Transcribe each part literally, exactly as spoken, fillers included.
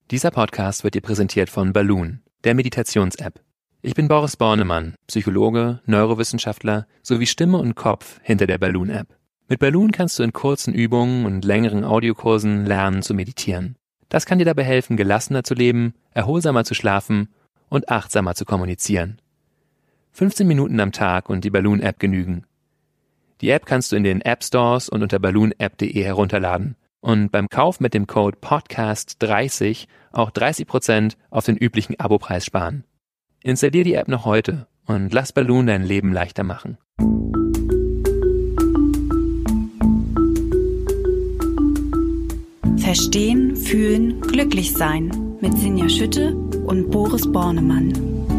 Dieser Podcast wird dir präsentiert von Balloon, der Meditations-App. Ich bin Boris Bornemann, Psychologe, Neurowissenschaftler sowie Stimme und Kopf hinter der Balloon-App. Mit Balloon kannst du in kurzen Übungen und längeren Audiokursen lernen zu meditieren. Das kann dir dabei helfen, gelassener zu leben, erholsamer zu schlafen und achtsamer zu kommunizieren. fünfzehn Minuten am Tag und die Balloon-App genügen. Die App kannst du in den App-Stores und unter balloon app punkt de herunterladen und beim Kauf mit dem Code Podcast dreißig auch dreißig Prozent auf den üblichen Abopreis sparen. Installier die App noch heute und lass Balloon dein Leben leichter machen. Verstehen, fühlen, glücklich sein mit Sinja Schütte und Boris Bornemann.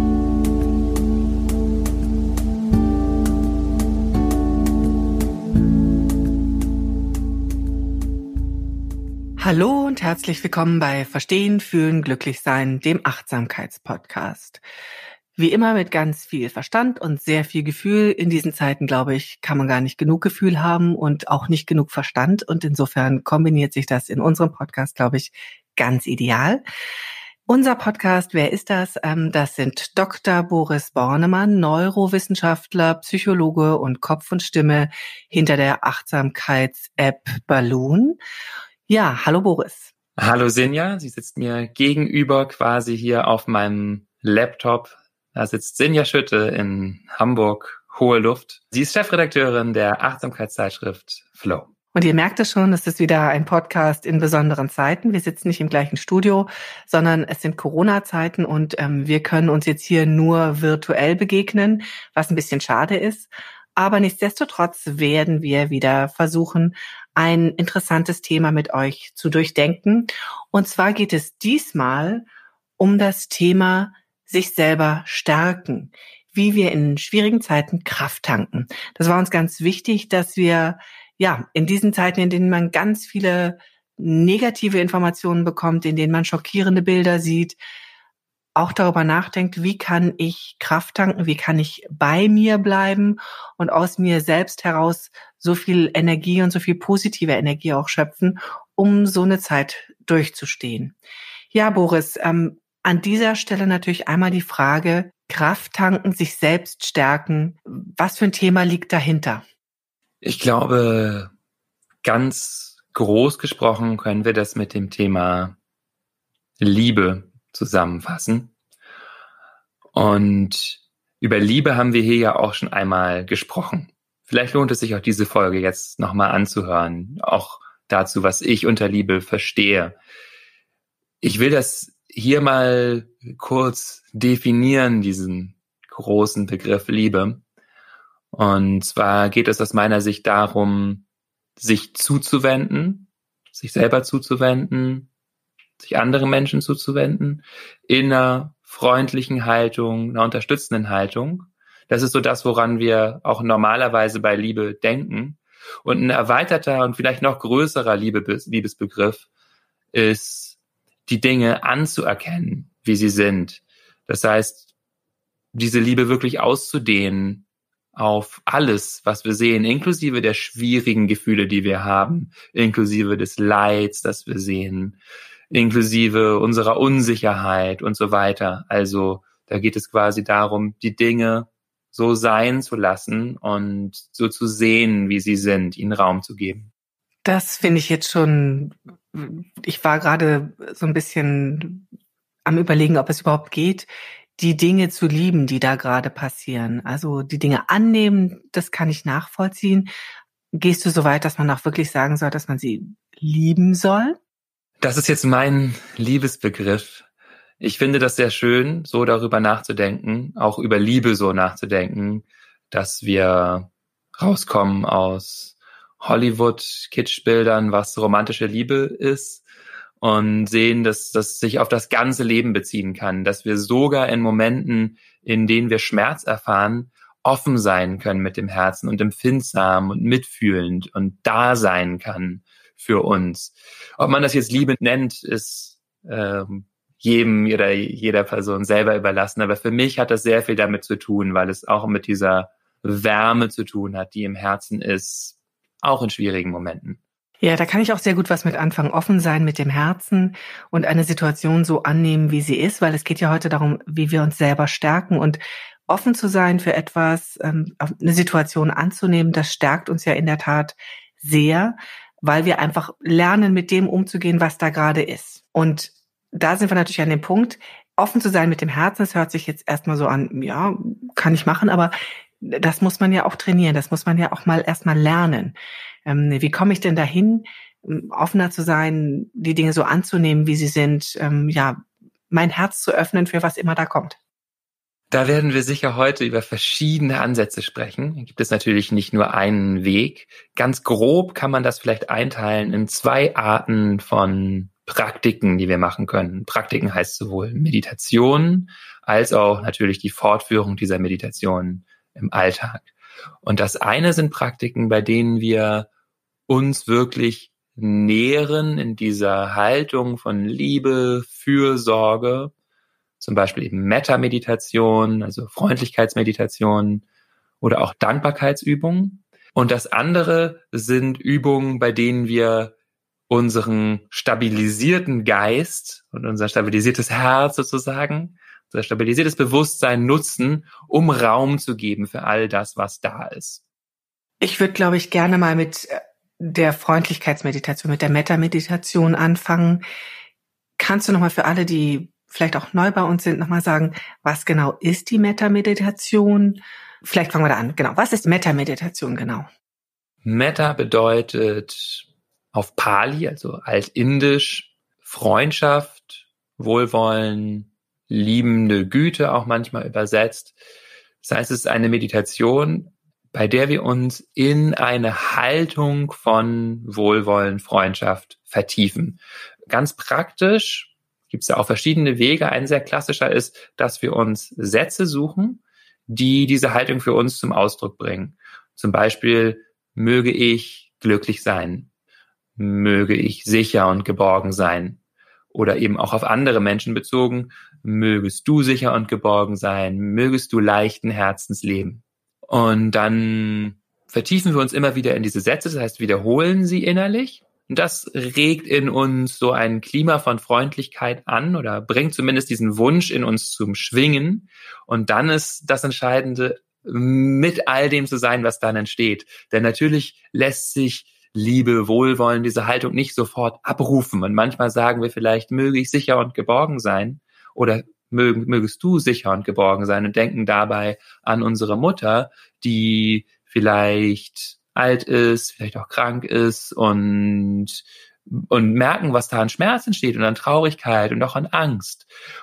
Hallo und herzlich willkommen bei Verstehen, Fühlen, Glücklich Sein, dem Achtsamkeitspodcast. Wie immer mit ganz viel Verstand und sehr viel Gefühl. In diesen Zeiten, glaube ich, kann man gar nicht genug Gefühl haben und auch nicht genug Verstand. Und insofern kombiniert sich das in unserem Podcast, glaube ich, ganz ideal. Unser Podcast, wer ist das? Das sind Doktor Boris Bornemann, Neurowissenschaftler, Psychologe und Kopf und Stimme hinter der Achtsamkeits-App Balloon. Ja, hallo Boris. Hallo Sinja, sie sitzt mir gegenüber quasi hier auf meinem Laptop. Da sitzt Sinja Schütte in Hamburg, hohe Luft. Sie ist Chefredakteurin der Achtsamkeitszeitschrift Flow. Und ihr merkt es schon, es ist wieder ein Podcast in besonderen Zeiten. Wir sitzen nicht im gleichen Studio, sondern es sind Corona-Zeiten und ähm, wir können uns jetzt hier nur virtuell begegnen, was ein bisschen schade ist. Aber nichtsdestotrotz werden wir wieder versuchen, ein interessantes Thema mit euch zu durchdenken. Und zwar geht es diesmal um das Thema sich selber stärken, wie wir in schwierigen Zeiten Kraft tanken. Das war uns ganz wichtig, dass wir ja in diesen Zeiten, in denen man ganz viele negative Informationen bekommt, in denen man schockierende Bilder sieht, auch darüber nachdenkt, wie kann ich Kraft tanken, wie kann ich bei mir bleiben und aus mir selbst heraus so viel Energie und so viel positive Energie auch schöpfen, um so eine Zeit durchzustehen. Ja, Boris, ähm, an dieser Stelle natürlich einmal die Frage, Kraft tanken, sich selbst stärken, was für ein Thema liegt dahinter? Ich glaube, ganz groß gesprochen können wir das mit dem Thema Liebe zusammenfassen. Und über Liebe haben wir hier ja auch schon einmal gesprochen. Vielleicht lohnt es sich auch diese Folge jetzt nochmal anzuhören, auch dazu, was ich unter Liebe verstehe. Ich will das hier mal kurz definieren, diesen großen Begriff Liebe. Und zwar geht es aus meiner Sicht darum, sich zuzuwenden, sich selber zuzuwenden, sich anderen Menschen zuzuwenden, in einer freundlichen Haltung, einer unterstützenden Haltung. Das ist so das, woran wir auch normalerweise bei Liebe denken. Und ein erweiterter und vielleicht noch größerer Liebe, Liebesbegriff ist, die Dinge anzuerkennen, wie sie sind. Das heißt, diese Liebe wirklich auszudehnen auf alles, was wir sehen, inklusive der schwierigen Gefühle, die wir haben, inklusive des Leids, das wir sehen, inklusive unserer Unsicherheit und so weiter. Also da geht es quasi darum, die Dinge so sein zu lassen und so zu sehen, wie sie sind, ihnen Raum zu geben. Das finde ich jetzt schon, ich war gerade so ein bisschen am Überlegen, ob es überhaupt geht, die Dinge zu lieben, die da gerade passieren. Also die Dinge annehmen, das kann ich nachvollziehen. Gehst du so weit, dass man auch wirklich sagen soll, dass man sie lieben soll? Das ist jetzt mein Liebesbegriff. Ich finde das sehr schön, so darüber nachzudenken, auch über Liebe so nachzudenken, dass wir rauskommen aus Hollywood-Kitschbildern, was romantische Liebe ist und sehen, dass das sich auf das ganze Leben beziehen kann, dass wir sogar in Momenten, in denen wir Schmerz erfahren, offen sein können mit dem Herzen und empfindsam und mitfühlend und da sein kann für uns. Ob man das jetzt Liebe nennt, ist ähm, jedem oder jeder Person selber überlassen. Aber für mich hat das sehr viel damit zu tun, weil es auch mit dieser Wärme zu tun hat, die im Herzen ist, auch in schwierigen Momenten. Ja, da kann ich auch sehr gut was mit anfangen. Offen sein mit dem Herzen und eine Situation so annehmen, wie sie ist, weil es geht ja heute darum, wie wir uns selber stärken, und offen zu sein für etwas, ähm, eine Situation anzunehmen, das stärkt uns ja in der Tat sehr, weil wir einfach lernen, mit dem umzugehen, was da gerade ist. Und da sind wir natürlich an dem Punkt, offen zu sein mit dem Herzen. Das hört sich jetzt erstmal so an, ja, kann ich machen, aber das muss man ja auch trainieren, das muss man ja auch mal erstmal lernen. Ähm, wie komme ich denn dahin, offener zu sein, die Dinge so anzunehmen, wie sie sind, ähm, ja, mein Herz zu öffnen für was immer da kommt? Da werden wir sicher heute über verschiedene Ansätze sprechen. Da gibt es natürlich nicht nur einen Weg. Ganz grob kann man das vielleicht einteilen in zwei Arten von Praktiken, die wir machen können. Praktiken heißt sowohl Meditation als auch natürlich die Fortführung dieser Meditation im Alltag. Und das eine sind Praktiken, bei denen wir uns wirklich nähren in dieser Haltung von Liebe, Fürsorge, zum Beispiel eben Metta-Meditation, also Freundlichkeitsmeditation oder auch Dankbarkeitsübungen. Und das andere sind Übungen, bei denen wir unseren stabilisierten Geist und unser stabilisiertes Herz sozusagen, unser stabilisiertes Bewusstsein nutzen, um Raum zu geben für all das, was da ist. Ich würde, glaube ich, gerne mal mit der Freundlichkeitsmeditation, mit der Metta-Meditation anfangen. Kannst du nochmal für alle, die vielleicht auch neu bei uns sind, nochmal sagen, was genau ist die Metta-Meditation? Vielleicht fangen wir da an. Genau, was ist Metta-Meditation genau? Metta bedeutet auf Pali, also altindisch, Freundschaft, Wohlwollen, liebende Güte auch manchmal übersetzt. Das heißt, es ist eine Meditation, bei der wir uns in eine Haltung von Wohlwollen, Freundschaft vertiefen. Ganz praktisch gibt es ja auch verschiedene Wege. Ein sehr klassischer ist, dass wir uns Sätze suchen, die diese Haltung für uns zum Ausdruck bringen. Zum Beispiel, möge ich glücklich sein, möge ich sicher und geborgen sein. Oder eben auch auf andere Menschen bezogen, mögest du sicher und geborgen sein, mögest du leichten Herzens leben. Und dann vertiefen wir uns immer wieder in diese Sätze, das heißt, wiederholen sie innerlich. Und das regt in uns so ein Klima von Freundlichkeit an oder bringt zumindest diesen Wunsch in uns zum Schwingen. Und dann ist das Entscheidende, mit all dem zu sein, was dann entsteht. Denn natürlich lässt sich Liebe, Wohlwollen, diese Haltung nicht sofort abrufen. Und manchmal sagen wir vielleicht, möge ich sicher und geborgen sein oder mög, mögest du sicher und geborgen sein und denken dabei an unsere Mutter, die vielleicht alt ist, vielleicht auch krank ist und und merken, was da an Schmerz entsteht und an Traurigkeit und auch an Angst.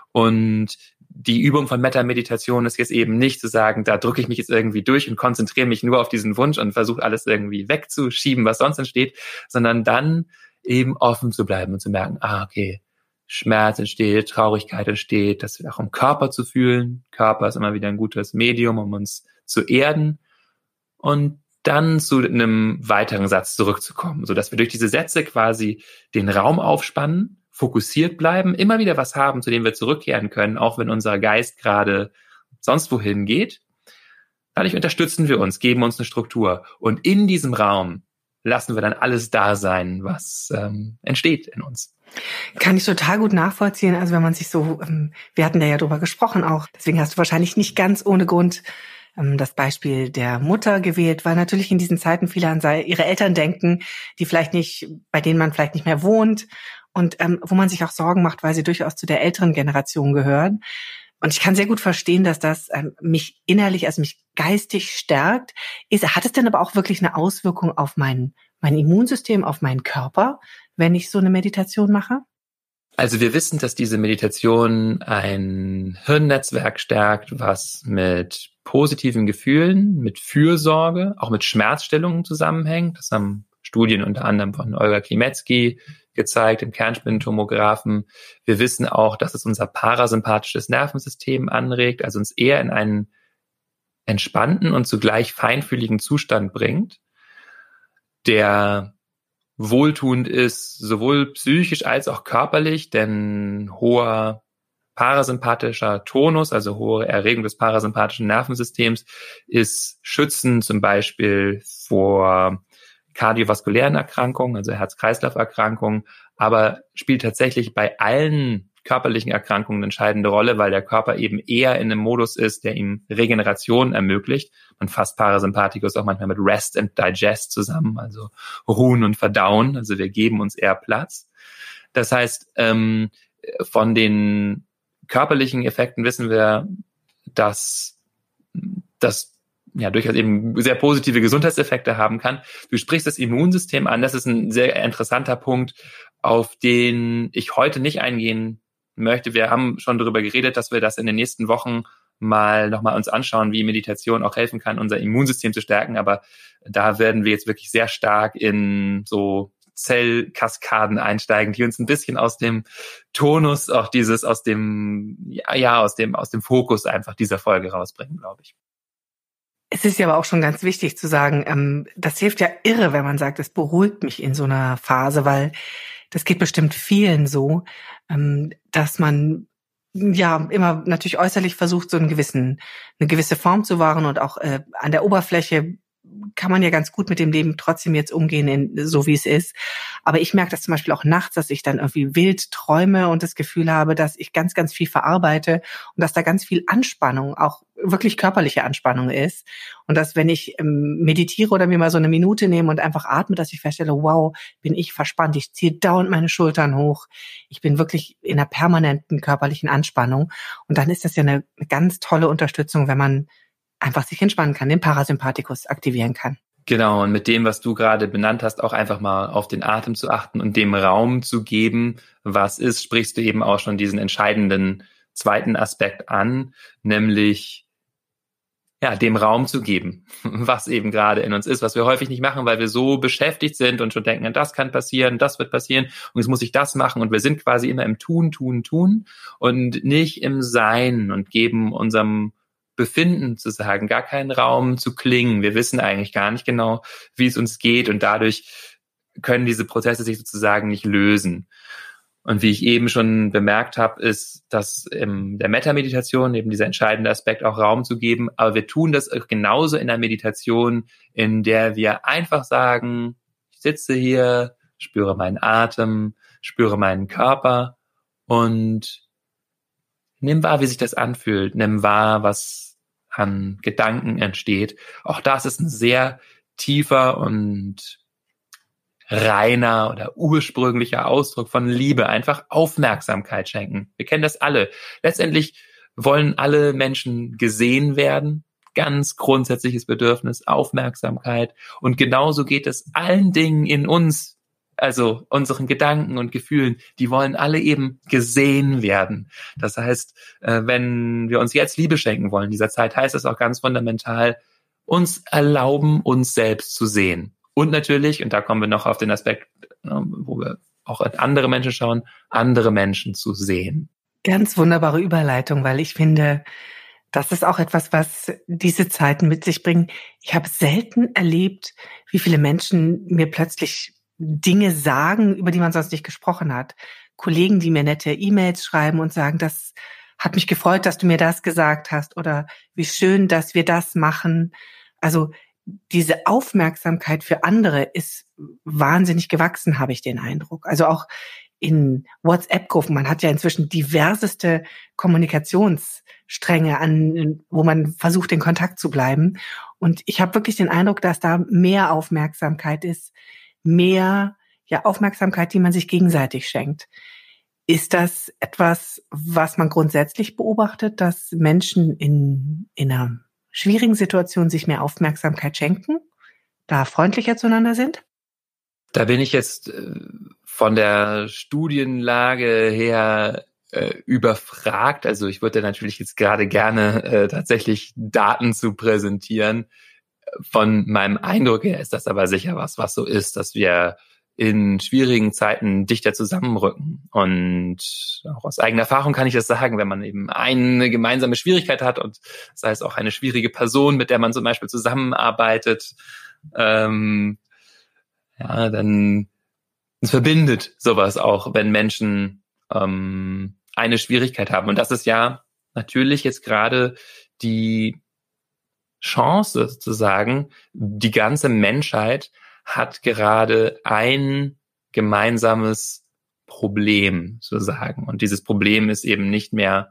Und die Übung von Metta-Meditation ist jetzt eben nicht zu sagen, da drücke ich mich jetzt irgendwie durch und konzentriere mich nur auf diesen Wunsch und versuche alles irgendwie wegzuschieben, was sonst entsteht, sondern dann eben offen zu bleiben und zu merken, ah, okay, Schmerz entsteht, Traurigkeit entsteht, das auch im Körper zu fühlen. Körper ist immer wieder ein gutes Medium, um uns zu erden und dann zu einem weiteren Satz zurückzukommen, sodass wir durch diese Sätze quasi den Raum aufspannen, fokussiert bleiben, immer wieder was haben, zu dem wir zurückkehren können, auch wenn unser Geist gerade sonst wohin geht. Dadurch unterstützen wir uns, geben uns eine Struktur. Und in diesem Raum lassen wir dann alles da sein, was ähm, entsteht in uns. Kann ich total gut nachvollziehen. Also wenn man sich so, ähm, wir hatten da ja drüber gesprochen auch, deswegen hast du wahrscheinlich nicht ganz ohne Grund ähm, das Beispiel der Mutter gewählt, weil natürlich in diesen Zeiten viele an ihre Eltern denken, die vielleicht nicht, bei denen man vielleicht nicht mehr wohnt und ähm, wo man sich auch Sorgen macht, weil sie durchaus zu der älteren Generation gehören. Und ich kann sehr gut verstehen, dass das ähm, mich innerlich, also mich geistig stärkt. Ist, hat es denn aber auch wirklich eine Auswirkung auf mein, mein Immunsystem, auf meinen Körper, wenn ich so eine Meditation mache? Also wir wissen, dass diese Meditation ein Hirnnetzwerk stärkt, was mit positiven Gefühlen, mit Fürsorge, auch mit Schmerzstillungen zusammenhängt. Das haben Studien unter anderem von Olga Klimetzky gezeigt, im Kernspintomographen. Wir wissen auch, dass es unser parasympathisches Nervensystem anregt, also uns eher in einen entspannten und zugleich feinfühligen Zustand bringt, der wohltuend ist, sowohl psychisch als auch körperlich, denn hoher parasympathischer Tonus, also hohe Erregung des parasympathischen Nervensystems, ist schützend zum Beispiel vor kardiovaskulären Erkrankungen, also Herz-Kreislauf-Erkrankungen, aber spielt tatsächlich bei allen körperlichen Erkrankungen eine entscheidende Rolle, weil der Körper eben eher in einem Modus ist, der ihm Regeneration ermöglicht. Man fasst Parasympathikus auch manchmal mit Rest and Digest zusammen, also Ruhen und Verdauen. Also wir geben uns eher Platz. Das heißt, ähm, von den körperlichen Effekten wissen wir, dass das ja durchaus eben sehr positive Gesundheitseffekte haben kann. Du sprichst das Immunsystem an. Das ist ein sehr interessanter Punkt, auf den ich heute nicht eingehen möchte. Wir haben schon darüber geredet, dass wir das in den nächsten Wochen mal nochmal uns anschauen, wie Meditation auch helfen kann, unser Immunsystem zu stärken. Aber da werden wir jetzt wirklich sehr stark in so Zellkaskaden einsteigen, die uns ein bisschen aus dem Tonus, auch dieses aus dem, ja, ja, aus dem, aus dem Fokus einfach dieser Folge rausbringen, glaube ich. Es ist ja aber auch schon ganz wichtig zu sagen, ähm, das hilft ja irre, wenn man sagt, es beruhigt mich in so einer Phase, weil das geht bestimmt vielen so, ähm, dass man ja immer natürlich äußerlich versucht, so einen gewissen, eine gewisse Form zu wahren und auch äh, an der Oberfläche kann man ja ganz gut mit dem Leben trotzdem jetzt umgehen, in, so wie es ist. Aber ich merke das zum Beispiel auch nachts, dass ich dann irgendwie wild träume und das Gefühl habe, dass ich ganz, ganz viel verarbeite und dass da ganz viel Anspannung, auch wirklich körperliche Anspannung ist. Und dass, wenn ich ähm, meditiere oder mir mal so eine Minute nehme und einfach atme, dass ich feststelle, wow, bin ich verspannt. Ich ziehe dauernd meine Schultern hoch. Ich bin wirklich in einer permanenten körperlichen Anspannung. Und dann ist das ja eine, eine ganz tolle Unterstützung, wenn man einfach sich entspannen kann, den Parasympathikus aktivieren kann. Genau, und mit dem, was du gerade benannt hast, auch einfach mal auf den Atem zu achten und dem Raum zu geben, was ist, sprichst du eben auch schon diesen entscheidenden zweiten Aspekt an, nämlich ja, dem Raum zu geben, was eben gerade in uns ist, was wir häufig nicht machen, weil wir so beschäftigt sind und schon denken, das kann passieren, das wird passieren und jetzt muss ich das machen und wir sind quasi immer im Tun, Tun, Tun und nicht im Sein und geben unserem Befinden zu sagen, gar keinen Raum zu klingen. Wir wissen eigentlich gar nicht genau, wie es uns geht und dadurch können diese Prozesse sich sozusagen nicht lösen. Und wie ich eben schon bemerkt habe, ist, dass in der Metta-Meditation eben dieser entscheidende Aspekt auch Raum zu geben, aber wir tun das auch genauso in der Meditation, in der wir einfach sagen, ich sitze hier, spüre meinen Atem, spüre meinen Körper und nimm wahr, wie sich das anfühlt. Nimm wahr, was an Gedanken entsteht. Auch das ist ein sehr tiefer und reiner oder ursprünglicher Ausdruck von Liebe. Einfach Aufmerksamkeit schenken. Wir kennen das alle. Letztendlich wollen alle Menschen gesehen werden. Ganz grundsätzliches Bedürfnis, Aufmerksamkeit. Und genauso geht es allen Dingen in uns, also unseren Gedanken und Gefühlen, die wollen alle eben gesehen werden. Das heißt, wenn wir uns jetzt Liebe schenken wollen in dieser Zeit, heißt das auch ganz fundamental, uns erlauben, uns selbst zu sehen. Und natürlich, und da kommen wir noch auf den Aspekt, wo wir auch an andere Menschen schauen, andere Menschen zu sehen. Ganz wunderbare Überleitung, weil ich finde, das ist auch etwas, was diese Zeiten mit sich bringen. Ich habe selten erlebt, wie viele Menschen mir plötzlich Dinge sagen, über die man sonst nicht gesprochen hat. Kollegen, die mir nette E-Mails schreiben und sagen, das hat mich gefreut, dass du mir das gesagt hast oder wie schön, dass wir das machen. Also diese Aufmerksamkeit für andere ist wahnsinnig gewachsen, habe ich den Eindruck. Also auch in WhatsApp-Gruppen, man hat ja inzwischen diverseste Kommunikationsstränge, an, wo man versucht, in Kontakt zu bleiben. Und ich habe wirklich den Eindruck, dass da mehr Aufmerksamkeit ist, mehr ja Aufmerksamkeit, die man sich gegenseitig schenkt. Ist das etwas, was man grundsätzlich beobachtet, dass Menschen in, in einer schwierigen Situation sich mehr Aufmerksamkeit schenken, da freundlicher zueinander sind? Da bin ich jetzt von der Studienlage her äh, überfragt. Also ich würde natürlich jetzt gerade gerne äh, tatsächlich Daten zu präsentieren. Von meinem Eindruck her ist das aber sicher was, was so ist, dass wir in schwierigen Zeiten dichter zusammenrücken. Und auch aus eigener Erfahrung kann ich das sagen, wenn man eben eine gemeinsame Schwierigkeit hat und sei es auch eine schwierige Person, mit der man zum Beispiel zusammenarbeitet, ähm, ja, dann es verbindet sowas auch, wenn Menschen ähm, eine Schwierigkeit haben. Und das ist ja natürlich jetzt gerade die Chance sozusagen, die ganze Menschheit hat gerade ein gemeinsames Problem, sozusagen. Und dieses Problem ist eben nicht mehr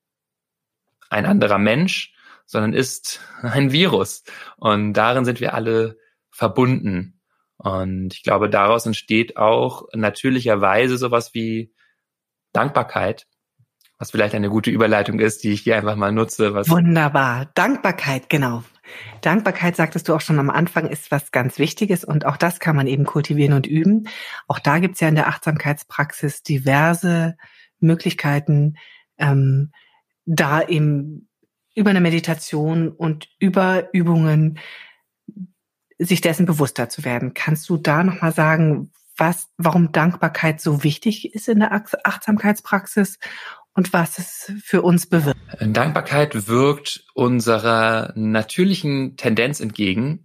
ein anderer Mensch, sondern ist ein Virus. Und darin sind wir alle verbunden. Und ich glaube, daraus entsteht auch natürlicherweise sowas wie Dankbarkeit, was vielleicht eine gute Überleitung ist, die ich hier einfach mal nutze. Was Wunderbar. Dankbarkeit, genau. Dankbarkeit, sagtest du auch schon am Anfang, ist was ganz Wichtiges und auch das kann man eben kultivieren und üben. Auch da gibt's ja in der Achtsamkeitspraxis diverse Möglichkeiten, ähm, da eben über eine Meditation und über Übungen sich dessen bewusster zu werden. Kannst du da nochmal sagen, was, warum Dankbarkeit so wichtig ist in der Achtsamkeitspraxis und was es für uns bewirkt? Dankbarkeit wirkt unserer natürlichen Tendenz entgegen,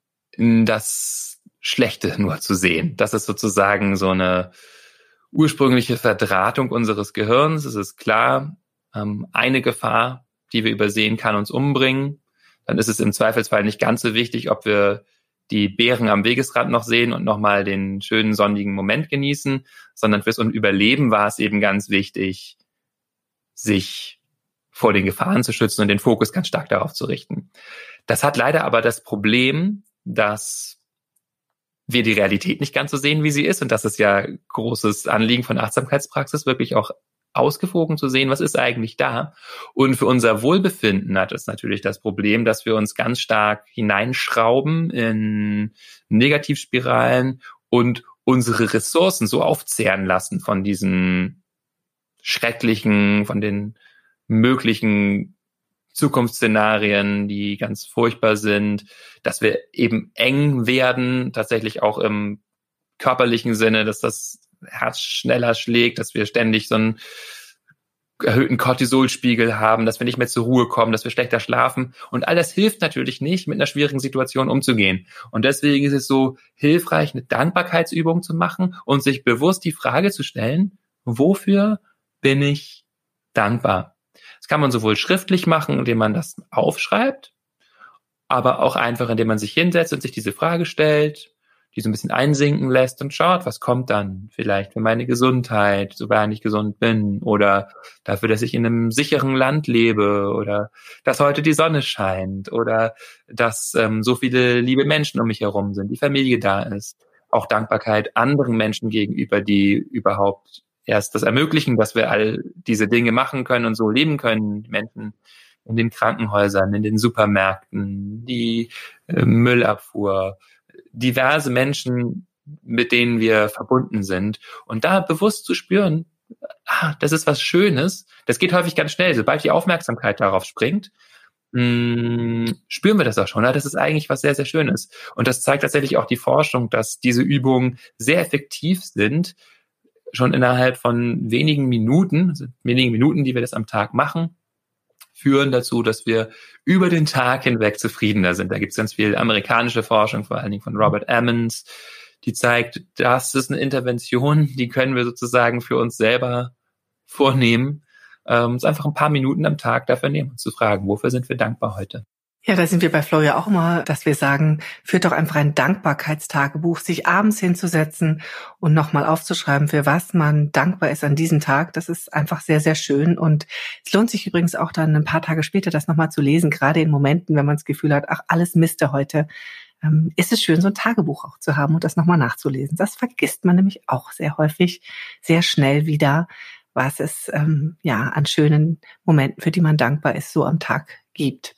das Schlechte nur zu sehen. Das ist sozusagen so eine ursprüngliche Verdrahtung unseres Gehirns. Es ist klar, eine Gefahr, die wir übersehen, kann uns umbringen. Dann ist es im Zweifelsfall nicht ganz so wichtig, ob wir die Bären am Wegesrand noch sehen und nochmal den schönen sonnigen Moment genießen, sondern fürs Überleben war es eben ganz wichtig, sich vor den Gefahren zu schützen und den Fokus ganz stark darauf zu richten. Das hat leider aber das Problem, dass wir die Realität nicht ganz so sehen, wie sie ist. Und das ist ja großes Anliegen von Achtsamkeitspraxis, wirklich auch ausgewogen zu sehen, was ist eigentlich da. Und für unser Wohlbefinden hat es natürlich das Problem, dass wir uns ganz stark hineinschrauben in Negativspiralen und unsere Ressourcen so aufzehren lassen von diesen schrecklichen, von den möglichen Zukunftsszenarien, die ganz furchtbar sind, dass wir eben eng werden, tatsächlich auch im körperlichen Sinne, dass das Herz schneller schlägt, dass wir ständig so einen erhöhten Cortisolspiegel haben, dass wir nicht mehr zur Ruhe kommen, dass wir schlechter schlafen. Und all das hilft natürlich nicht, mit einer schwierigen Situation umzugehen. Und deswegen ist es so hilfreich, eine Dankbarkeitsübung zu machen und sich bewusst die Frage zu stellen, wofür bin ich dankbar? Das kann man sowohl schriftlich machen, indem man das aufschreibt, aber auch einfach, indem man sich hinsetzt und sich diese Frage stellt, die so ein bisschen einsinken lässt und schaut, was kommt dann vielleicht für meine Gesundheit, sofern ich gesund bin, oder dafür, dass ich in einem sicheren Land lebe, oder dass heute die Sonne scheint, oder dass ähm, so viele liebe Menschen um mich herum sind, die Familie da ist. Auch Dankbarkeit anderen Menschen gegenüber, die überhaupt erst das ermöglichen, dass wir all diese Dinge machen können und so leben können. Die Menschen in den Krankenhäusern, in den Supermärkten, die äh, Müllabfuhr, diverse Menschen, mit denen wir verbunden sind. Und da bewusst zu spüren, ah, das ist was Schönes. Das geht häufig ganz schnell. Sobald die Aufmerksamkeit darauf springt, mh, spüren wir das auch schon. Ja? Das ist eigentlich was sehr, sehr Schönes. Und das zeigt tatsächlich auch die Forschung, dass diese Übungen sehr effektiv sind, schon innerhalb von wenigen Minuten, also wenigen Minuten, die wir das am Tag machen, führen dazu, dass wir über den Tag hinweg zufriedener sind. Da gibt es ganz viel amerikanische Forschung, vor allen Dingen von Robert Emmons, die zeigt, das ist eine Intervention, die können wir sozusagen für uns selber vornehmen, ähm, uns einfach ein paar Minuten am Tag dafür nehmen, uns zu fragen, wofür sind wir dankbar heute? Ja, da sind wir bei Flow ja auch immer, dass wir sagen, führt doch einfach ein Dankbarkeitstagebuch, sich abends hinzusetzen und nochmal aufzuschreiben, für was man dankbar ist an diesem Tag. Das ist einfach sehr, sehr schön. Und es lohnt sich übrigens auch dann ein paar Tage später, das nochmal zu lesen, gerade in Momenten, wenn man das Gefühl hat, ach, alles Miste heute, ähm, ist es schön, so ein Tagebuch auch zu haben und das nochmal nachzulesen. Das vergisst man nämlich auch sehr häufig, sehr schnell wieder, was es ähm, ja an schönen Momenten, für die man dankbar ist, so am Tag gibt.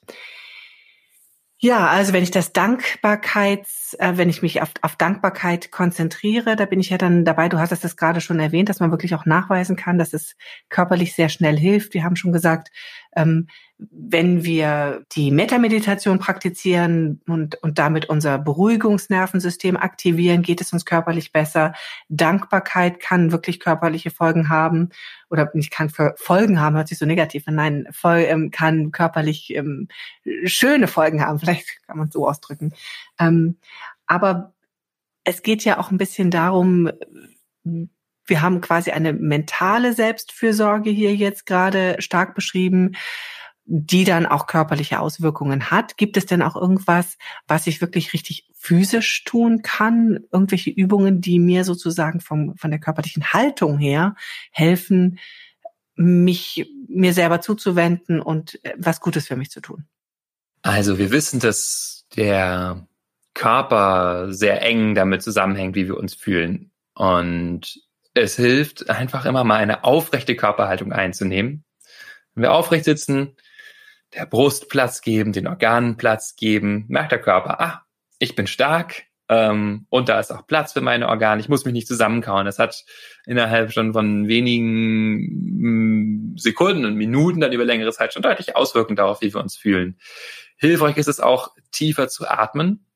Ja, also wenn ich das Dankbarkeits, äh, wenn ich mich auf, auf Dankbarkeit konzentriere, da bin ich ja dann dabei, du hast das gerade schon erwähnt, dass man wirklich auch nachweisen kann, dass es körperlich sehr schnell hilft. Wir haben schon gesagt, ähm, wenn wir die Metameditation praktizieren und, und damit unser Beruhigungsnervensystem aktivieren, geht es uns körperlich besser. Dankbarkeit kann wirklich körperliche Folgen haben oder nicht kann Folgen haben, hört sich so negativ an. Nein, voll, ähm, kann körperlich ähm, schöne Folgen haben, vielleicht kann man es so ausdrücken. Ähm, aber es geht ja auch ein bisschen darum, wir haben quasi eine mentale Selbstfürsorge hier jetzt gerade stark beschrieben. die dann auch körperliche Auswirkungen hat. Gibt es denn auch irgendwas, was ich wirklich richtig physisch tun kann? Irgendwelche Übungen, die mir sozusagen vom, von der körperlichen Haltung her helfen, mich mir selber zuzuwenden und was Gutes für mich zu tun? Also wir wissen, dass der Körper sehr eng damit zusammenhängt, wie wir uns fühlen. Und es hilft einfach immer mal eine aufrechte Körperhaltung einzunehmen. Wenn wir aufrecht sitzen, der Brust Platz geben, den Organen Platz geben, merkt der Körper, ah, ich bin stark ähm, und da ist auch Platz für meine Organe. Ich muss mich nicht zusammenkauen. Das hat innerhalb schon von wenigen mh, Sekunden und Minuten dann über längere Zeit schon deutlich Auswirkungen darauf, wie wir uns fühlen. Hilfreich ist es auch, tiefer zu atmen.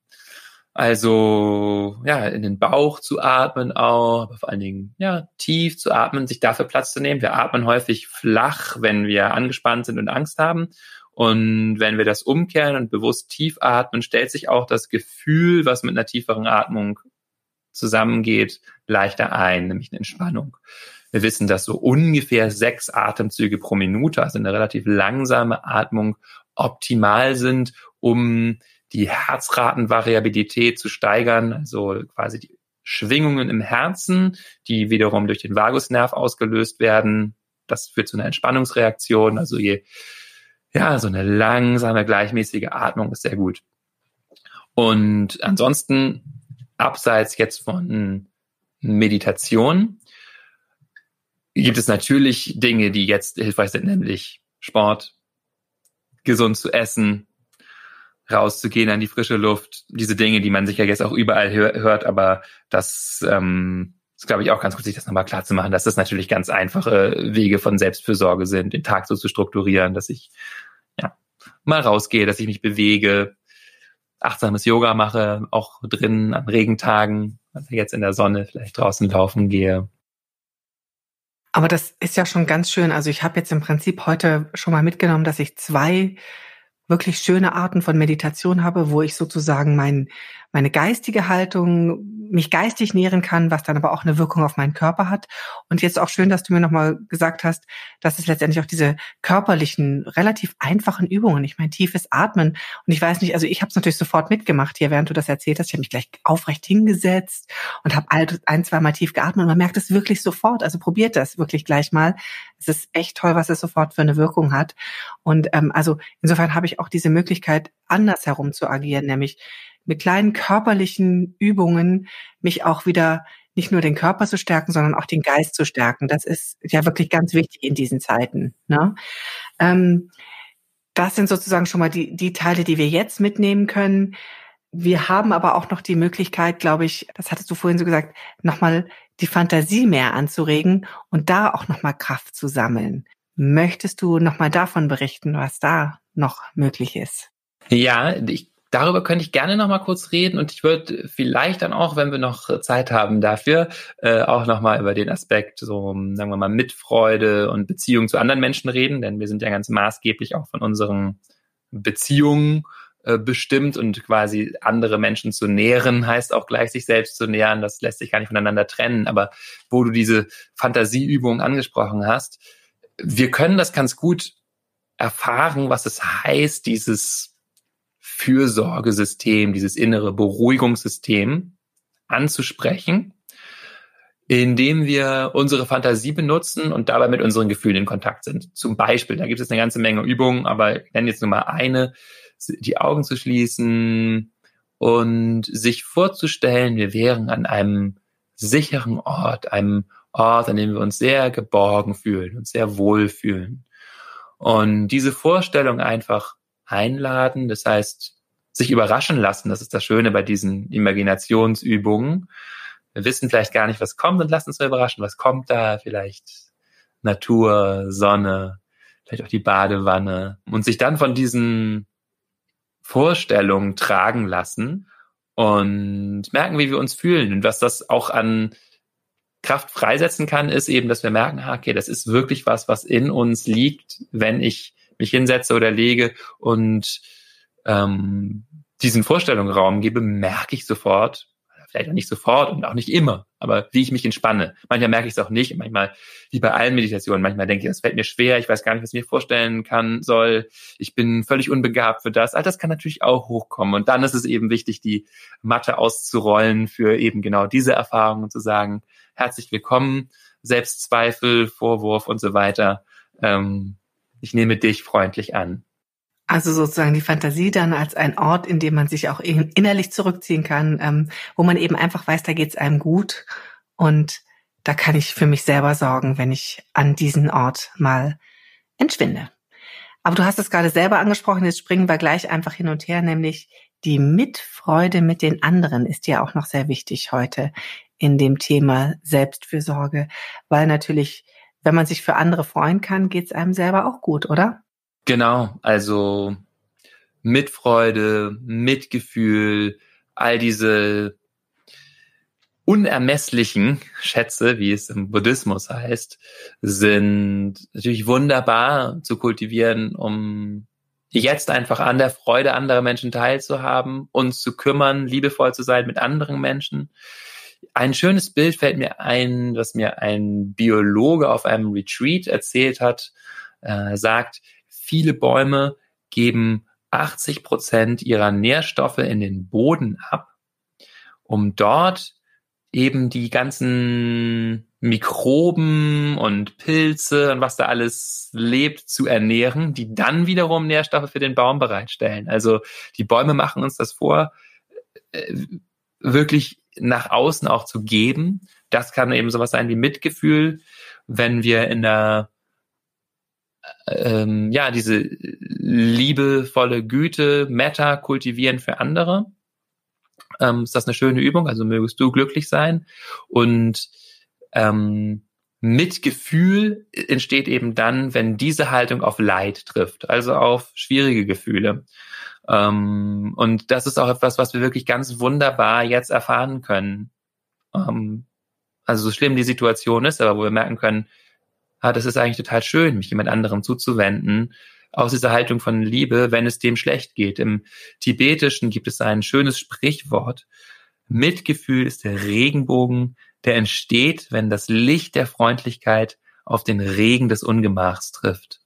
Also ja, in den Bauch zu atmen auch, aber vor allen Dingen ja tief zu atmen, sich dafür Platz zu nehmen. Wir atmen häufig flach, wenn wir angespannt sind und Angst haben. Und wenn wir das umkehren und bewusst tief atmen, stellt sich auch das Gefühl, was mit einer tieferen Atmung zusammengeht, leichter ein, nämlich eine Entspannung. Wir wissen, dass so ungefähr sechs Atemzüge pro Minute, also eine relativ langsame Atmung, optimal sind, um die Herzratenvariabilität zu steigern, also quasi die Schwingungen im Herzen, die wiederum durch den Vagusnerv ausgelöst werden. Das führt zu einer Entspannungsreaktion. Also je, ja, so eine langsame, gleichmäßige Atmung ist sehr gut. Und ansonsten, abseits jetzt von Meditation, gibt es natürlich Dinge, die jetzt hilfreich sind, nämlich Sport, gesund zu essen, rauszugehen an die frische Luft, diese Dinge, die man sicher jetzt auch überall hör, hört, aber das ähm, ist, glaube ich, auch ganz gut, sich das nochmal klar zu machen, dass das natürlich ganz einfache Wege von Selbstfürsorge sind, den Tag so zu strukturieren, dass ich ja mal rausgehe, dass ich mich bewege, achtsames Yoga mache, auch drinnen an Regentagen, also jetzt in der Sonne vielleicht draußen laufen gehe. Aber das ist ja schon ganz schön. Also ich habe jetzt im Prinzip heute schon mal mitgenommen, dass ich zwei wirklich schöne Arten von Meditation habe, wo ich sozusagen mein, meine geistige Haltung, mich geistig nähren kann, was dann aber auch eine Wirkung auf meinen Körper hat. Und jetzt auch schön, dass du mir nochmal gesagt hast, dass es letztendlich auch diese körperlichen, relativ einfachen Übungen, ich meine tiefes Atmen. Und ich weiß nicht, also ich habe es natürlich sofort mitgemacht hier, während du das erzählt hast. Ich habe mich gleich aufrecht hingesetzt und habe ein, zwei Mal tief geatmet und man merkt es wirklich sofort. Also probiert das wirklich gleich mal. Es ist echt toll, was es sofort für eine Wirkung hat. Und ähm, also insofern habe ich auch diese Möglichkeit, andersherum zu agieren, nämlich mit kleinen körperlichen Übungen mich auch wieder nicht nur den Körper zu stärken, sondern auch den Geist zu stärken. Das ist ja wirklich ganz wichtig in diesen Zeiten. Ne? Ähm, das sind sozusagen schon mal die, die Teile, die wir jetzt mitnehmen können. Wir haben aber auch noch die Möglichkeit, glaube ich, das hattest du vorhin so gesagt, nochmal die Fantasie mehr anzuregen und da auch nochmal Kraft zu sammeln. Möchtest du nochmal davon berichten, was da noch möglich ist? Ja, ich, darüber könnte ich gerne nochmal kurz reden und ich würde vielleicht dann auch, wenn wir noch Zeit haben dafür, äh, auch nochmal über den Aspekt, so sagen wir mal, Mitfreude und Beziehung zu anderen Menschen reden, denn wir sind ja ganz maßgeblich auch von unseren Beziehungen äh, bestimmt und quasi andere Menschen zu nähren, heißt auch gleich sich selbst zu nähern, das lässt sich gar nicht voneinander trennen, aber wo du diese Fantasieübung angesprochen hast, wir können das ganz gut erfahren, was es heißt, dieses Fürsorgesystem, dieses innere Beruhigungssystem anzusprechen, indem wir unsere Fantasie benutzen und dabei mit unseren Gefühlen in Kontakt sind. Zum Beispiel, da gibt es eine ganze Menge Übungen, aber ich nenne jetzt nur mal eine, die Augen zu schließen und sich vorzustellen, wir wären an einem sicheren Ort, einem Ort, an dem wir uns sehr geborgen fühlen, uns sehr wohl fühlen. Und diese Vorstellung einfach einladen, das heißt, sich überraschen lassen, das ist das Schöne bei diesen Imaginationsübungen. Wir wissen vielleicht gar nicht, was kommt und lassen uns mal überraschen, was kommt da, vielleicht Natur, Sonne, vielleicht auch die Badewanne und sich dann von diesen Vorstellungen tragen lassen und merken, wie wir uns fühlen und was das auch an Kraft freisetzen kann, ist eben, dass wir merken, okay, das ist wirklich was, was in uns liegt, wenn ich mich hinsetze oder lege und ähm, diesen Vorstellungen Raum gebe, merke ich sofort, vielleicht auch nicht sofort und auch nicht immer, aber wie ich mich entspanne. Manchmal merke ich es auch nicht, manchmal, wie bei allen Meditationen, manchmal denke ich, das fällt mir schwer, ich weiß gar nicht, was ich mir vorstellen kann, soll, ich bin völlig unbegabt für das. All das kann natürlich auch hochkommen und dann ist es eben wichtig, die Matte auszurollen für eben genau diese Erfahrungen und zu sagen, herzlich willkommen, Selbstzweifel, Vorwurf und so weiter. Ähm, ich nehme dich freundlich an. Also sozusagen die Fantasie dann als ein Ort, in dem man sich auch innerlich zurückziehen kann, ähm, wo man eben einfach weiß, da geht's einem gut und da kann ich für mich selber sorgen, wenn ich an diesen Ort mal entschwinde. Aber du hast es gerade selber angesprochen, jetzt springen wir gleich einfach hin und her, nämlich die Mitfreude mit den anderen ist ja auch noch sehr wichtig heute in dem Thema Selbstfürsorge, weil natürlich, wenn man sich für andere freuen kann, geht's einem selber auch gut, oder? Genau, also Mitfreude, Mitgefühl, all diese unermesslichen Schätze, wie es im Buddhismus heißt, sind natürlich wunderbar zu kultivieren, um jetzt einfach an der Freude anderer Menschen teilzuhaben, uns zu kümmern, liebevoll zu sein mit anderen Menschen. Ein schönes Bild fällt mir ein, was mir ein Biologe auf einem Retreat erzählt hat. Er sagt, viele Bäume geben achtzig Prozent ihrer Nährstoffe in den Boden ab, um dort eben die ganzen Mikroben und Pilze und was da alles lebt zu ernähren, die dann wiederum Nährstoffe für den Baum bereitstellen. Also die Bäume machen uns das vor, wirklich nach außen auch zu geben. Das kann eben sowas sein wie Mitgefühl, wenn wir in der Ähm, ja, diese liebevolle Güte, Metta kultivieren für andere. Ähm, ist das eine schöne Übung? Also mögest du glücklich sein. Und ähm, Mitgefühl entsteht eben dann, wenn diese Haltung auf Leid trifft, also auf schwierige Gefühle. Ähm, und das ist auch etwas, was wir wirklich ganz wunderbar jetzt erfahren können. Ähm, also so schlimm die Situation ist, aber wo wir merken können, ah, das ist eigentlich total schön, mich jemand anderem zuzuwenden, aus dieser Haltung von Liebe, wenn es dem schlecht geht. Im Tibetischen gibt es ein schönes Sprichwort. Mitgefühl ist der Regenbogen, der entsteht, wenn das Licht der Freundlichkeit auf den Regen des Ungemachs trifft.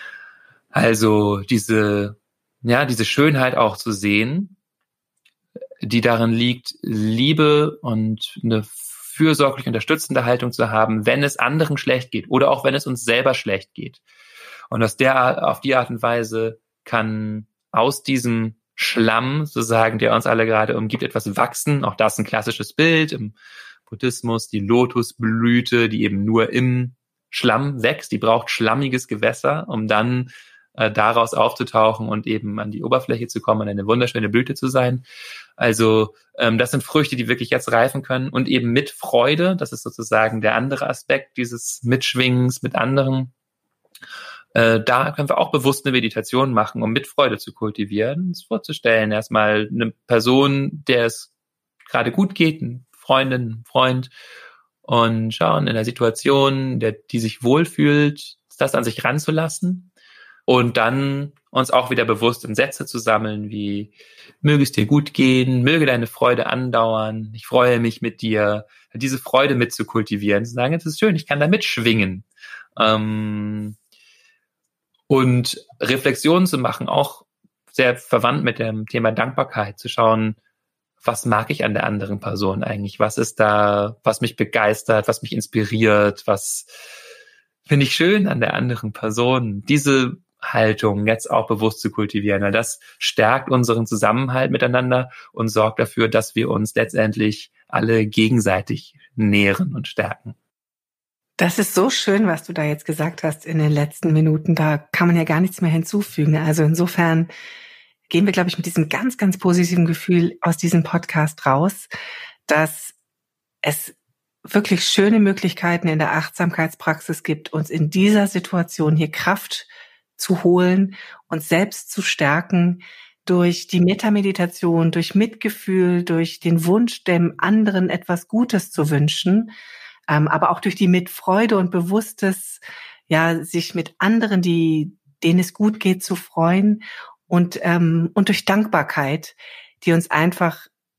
Also diese, ja, diese Schönheit auch zu sehen, die darin liegt, Liebe und eine fürsorglich unterstützende Haltung zu haben, wenn es anderen schlecht geht oder auch wenn es uns selber schlecht geht. Und aus der, auf die Art und Weise kann aus diesem Schlamm, sozusagen, der uns alle gerade umgibt, etwas wachsen. Auch das ein klassisches Bild im Buddhismus, die Lotusblüte, die eben nur im Schlamm wächst. Die braucht schlammiges Gewässer, um dann äh, daraus aufzutauchen und eben an die Oberfläche zu kommen und eine wunderschöne Blüte zu sein. Also ähm, das sind Früchte, die wirklich jetzt reifen können und eben mit Freude. Das ist sozusagen der andere Aspekt dieses Mitschwingens mit anderen. Äh, da können wir auch bewusst eine Meditation machen, um Mitfreude zu kultivieren, uns vorzustellen. Erstmal eine Person, der es gerade gut geht, eine Freundin, Freund, und schauen in der Situation, der, die sich wohlfühlt, das an sich ranzulassen. Und dann uns auch wieder bewusst in Sätze zu sammeln, wie möge es dir gut gehen, möge deine Freude andauern, ich freue mich mit dir, diese Freude mit zu kultivieren, zu sagen, es ist schön, ich kann da mitschwingen. Ähm, und Reflexionen zu machen, auch sehr verwandt mit dem Thema Dankbarkeit, zu schauen, was mag ich an der anderen Person eigentlich, was ist da, was mich begeistert, was mich inspiriert, was finde ich schön an der anderen Person, diese Haltung jetzt auch bewusst zu kultivieren, weil das stärkt unseren Zusammenhalt miteinander und sorgt dafür, dass wir uns letztendlich alle gegenseitig nähren und stärken. Das ist so schön, was du da jetzt gesagt hast in den letzten Minuten. Da kann man ja gar nichts mehr hinzufügen. Also insofern gehen wir, glaube ich, mit diesem ganz, ganz positiven Gefühl aus diesem Podcast raus, dass es wirklich schöne Möglichkeiten in der Achtsamkeitspraxis gibt, uns in dieser Situation hier Kraft zu holen, uns selbst zu stärken durch die Metta-Meditation, durch Mitgefühl, durch den Wunsch, dem anderen etwas Gutes zu wünschen, ähm, aber auch durch die Mitfreude und bewusstes, ja, sich mit anderen, die, denen es gut geht, zu freuen und ähm, und durch Dankbarkeit, die uns einfach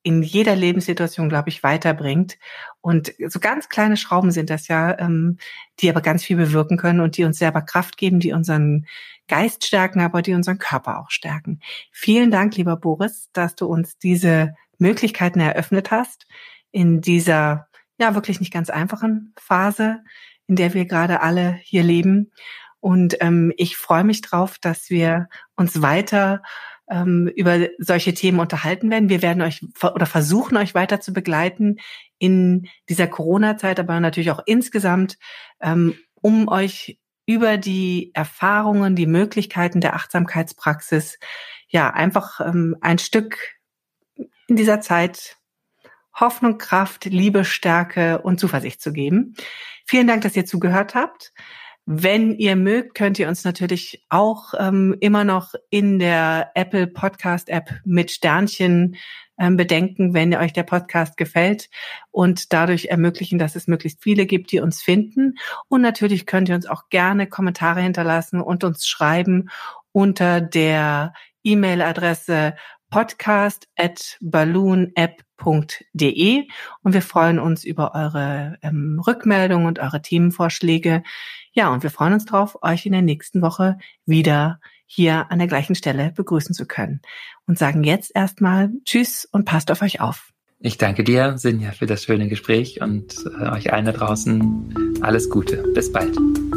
in jeder Lebenssituation, glaube ich, weiterbringt. Und so ganz kleine Schrauben sind das ja, ähm, die aber ganz viel bewirken können und die uns selber Kraft geben, die unseren Geist stärken, aber die unseren Körper auch stärken. Vielen Dank, lieber Boris, dass du uns diese Möglichkeiten eröffnet hast in dieser, ja, wirklich nicht ganz einfachen Phase, in der wir gerade alle hier leben. Und ähm, ich freue mich drauf, dass wir uns weiter ähm, über solche Themen unterhalten werden. Wir werden euch oder versuchen, euch weiter zu begleiten in dieser Corona-Zeit, aber natürlich auch insgesamt, ähm, um euch über die Erfahrungen, die Möglichkeiten der Achtsamkeitspraxis, ja, einfach ähm, ein Stück in dieser Zeit Hoffnung, Kraft, Liebe, Stärke und Zuversicht zu geben. Vielen Dank, dass ihr zugehört habt. Wenn ihr mögt, könnt ihr uns natürlich auch ähm, immer noch in der Apple Podcast App mit Sternchen ähm, bedenken, wenn euch der Podcast gefällt und dadurch ermöglichen, dass es möglichst viele gibt, die uns finden. Und natürlich könnt ihr uns auch gerne Kommentare hinterlassen und uns schreiben unter der E-Mail-Adresse podcast at balloonapp punkt de und wir freuen uns über eure ähm, Rückmeldungen und eure Themenvorschläge. Ja, und wir freuen uns drauf, euch in der nächsten Woche wieder hier an der gleichen Stelle begrüßen zu können. Und sagen jetzt erstmal Tschüss und passt auf euch auf. Ich danke dir, Sinja, für das schöne Gespräch und äh, euch allen da draußen alles Gute. Bis bald.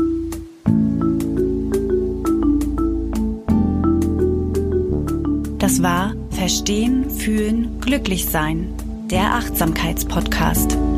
Das war Verstehen, Fühlen, Glücklich sein, der Achtsamkeitspodcast.